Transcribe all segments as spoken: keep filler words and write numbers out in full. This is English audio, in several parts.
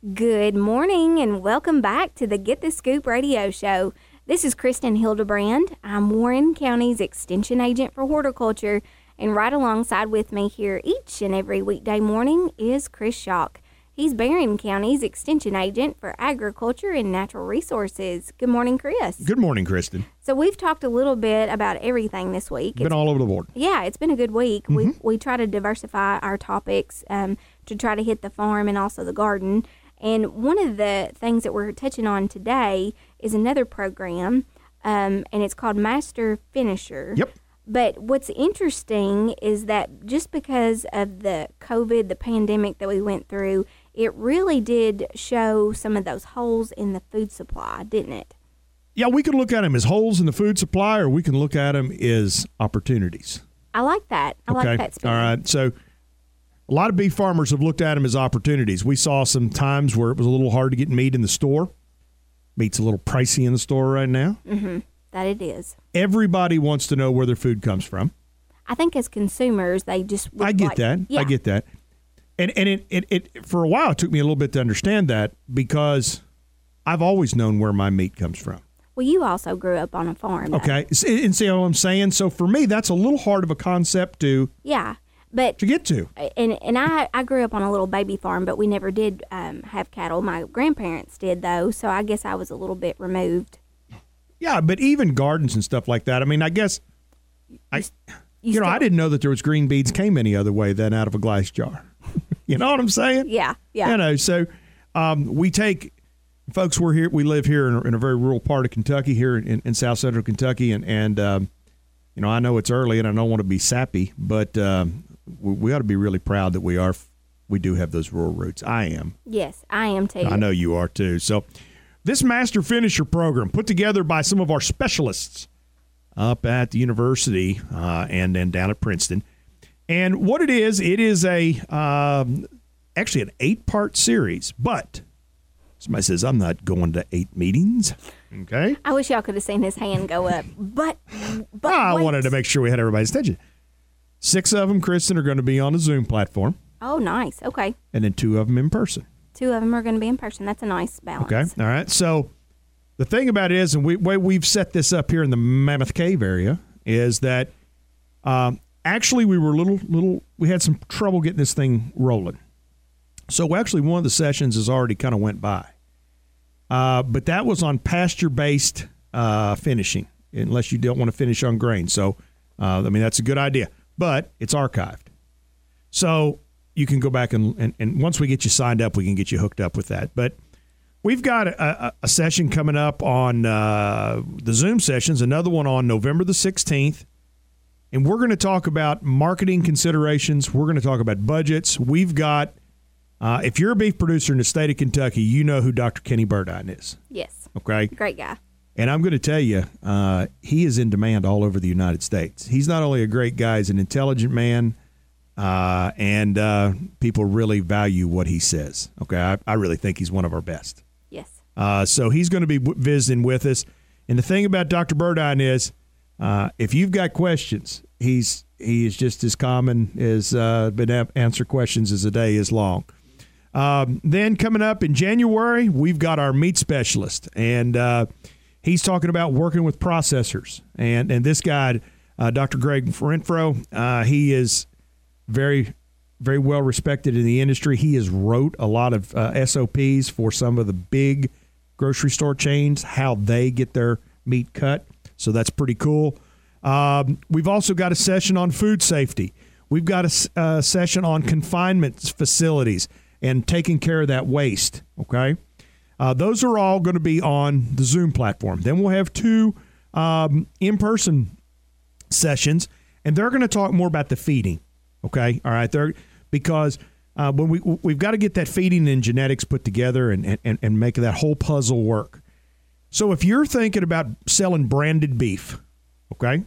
Good morning and welcome back to the Get the Scoop radio show. This is Kristen Hildebrand. I'm Warren County's Extension Agent for Horticulture, and right alongside with me here each and every weekday morning is Chris Schock. He's Barron County's Extension Agent for Agriculture and Natural Resources. Good morning, Chris. Good morning, Kristen. So we've talked a little bit about everything this week. Been it's, all over the board. Yeah, it's been a good week. Mm-hmm. We we try to diversify our topics um, to try to hit the farm and also the garden. And one of the things that we're touching on today is another program, um, and it's called Master Finisher. Yep. But what's interesting is that just because of the COVID, the pandemic that we went through, it really did show some of those holes in the food supply, didn't it? Yeah, we can look at them as holes in the food supply, or we can look at them as opportunities. I like that. I okay. like that spin. All right. So a lot of beef farmers have looked at them as opportunities. We saw some times where it was a little hard to get meat in the store. Meat's a little pricey in the store right now. Mm-hmm. That it is. Everybody wants to know where their food comes from. I think as consumers, they just would I get like, that. Yeah. I get that. And and it, it, it for a while it took me a little bit to understand that because I've always known where my meat comes from. Well, you also grew up on a farm. Though. Okay. And see what I'm saying? So for me, that's a little hard of a concept to Yeah. But to get to. And and I, I grew up on a little baby farm, but we never did um, have cattle. My grandparents did, though, so I guess I was a little bit removed. Yeah, but even gardens and stuff like that. I mean, I guess, I you, you know, still, I didn't know that there was green beans came any other way than out of a glass jar. You know what I'm saying? Yeah, yeah. You know, so um, we take, folks, we're here, we live here in a, in a very rural part of Kentucky, here in, in South Central Kentucky, and, and um, you know, I know it's early and I don't want to be sappy, but um, we, we ought to be really proud that we are, we do have those rural roots. I am. Yes, I am too. I know you are too. So this Master Finisher program put together by some of our specialists up at the university uh, and then down at Princeton. And what it is, it is a um, actually an eight-part series, but somebody says, I'm not going to eight meetings. Okay. I wish y'all could have seen his hand go up. But, but I wait. wanted to make sure we had everybody's attention. Six of them, Kristen, are going to be on a Zoom platform. Oh, nice. Okay. And then two of them in person. Two of them are going to be in person. That's a nice balance. Okay. All right. So the thing about it is, and we way we've set this up here in the Mammoth Cave area, is that um, actually we were a little little we had some trouble getting this thing rolling. So actually one of the sessions has already kind of went by, uh, but that was on pasture based uh, finishing, unless you don't want to finish on grain. So uh, I mean that's a good idea, but it's archived, so you can go back and, and and once we get you signed up, we can get you hooked up with that. But we've got a, a, a session coming up on uh, the Zoom sessions, another one on November the sixteenth. And we're going to talk about marketing considerations. We're going to talk about budgets. We've got, uh, if you're a beef producer in the state of Kentucky, you know who Doctor Kenny Burdine is. Yes. Okay? Great guy. And I'm going to tell you, uh, he is in demand all over the United States. He's not only a great guy, he's an intelligent man, uh, and uh, people really value what he says. Okay? I, I really think he's one of our best. Yes. Uh, so he's going to be w- visiting with us. And the thing about Doctor Burdine is, Uh, if you've got questions, he's he is just as common as uh, been a- answer questions as a day is long. Um, then coming up in January, we've got our meat specialist, and uh, he's talking about working with processors. And and this guy, uh, Doctor Greg Renfro, uh, he is very very well respected in the industry. He has wrote a lot of uh, S O Ps for some of the big grocery store chains, how they get their meat cut. So that's pretty cool. Um, we've also got a session on food safety. We've got a, a session on confinement facilities and taking care of that waste, okay? Uh, those are all going to be on the Zoom platform. Then we'll have two um, in-person sessions, and they're going to talk more about the feeding, okay? All right, they're, because uh, when we, we've got to get that feeding and genetics put together and, and, and make that whole puzzle work. So if you're thinking about selling branded beef, okay,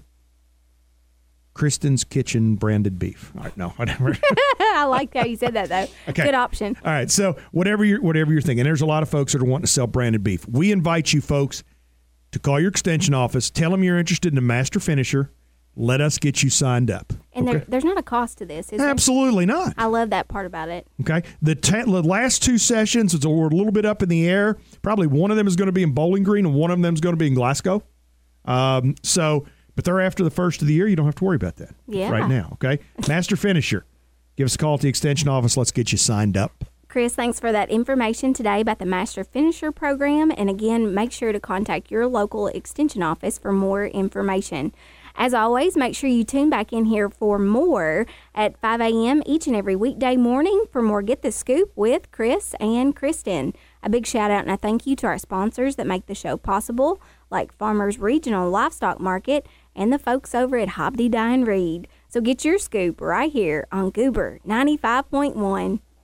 Kristen's Kitchen branded beef. All right, no, whatever. I like how you said that, though. Okay. Good option. All right, so whatever you're, whatever you're thinking, there's a lot of folks that are wanting to sell branded beef. We invite you folks to call your extension office, tell them you're interested in a master finisher, let us get you signed up. And okay? there, there's not a cost to this, is there? Absolutely not. I love that part about it. Okay. The, te- the last two sessions, it's a, we're a little bit up in the air. Probably one of them is going to be in Bowling Green and one of them is going to be in Glasgow. Um, so, but they're after the first of the year. You don't have to worry about that Yeah. right now. Okay. Master Finisher. Give us a call at the Extension office. Let's get you signed up. Chris, thanks for that information today about the Master Finisher program. And again, make sure to contact your local Extension office for more information. As always, make sure you tune back in here for more at five a.m. each and every weekday morning for more Get the Scoop with Chris and Kristen. A big shout out and a thank you to our sponsors that make the show possible, like Farmers Regional Livestock Market and the folks over at Hobdy Dye and Reed. So get your scoop right here on Goober ninety-five point one.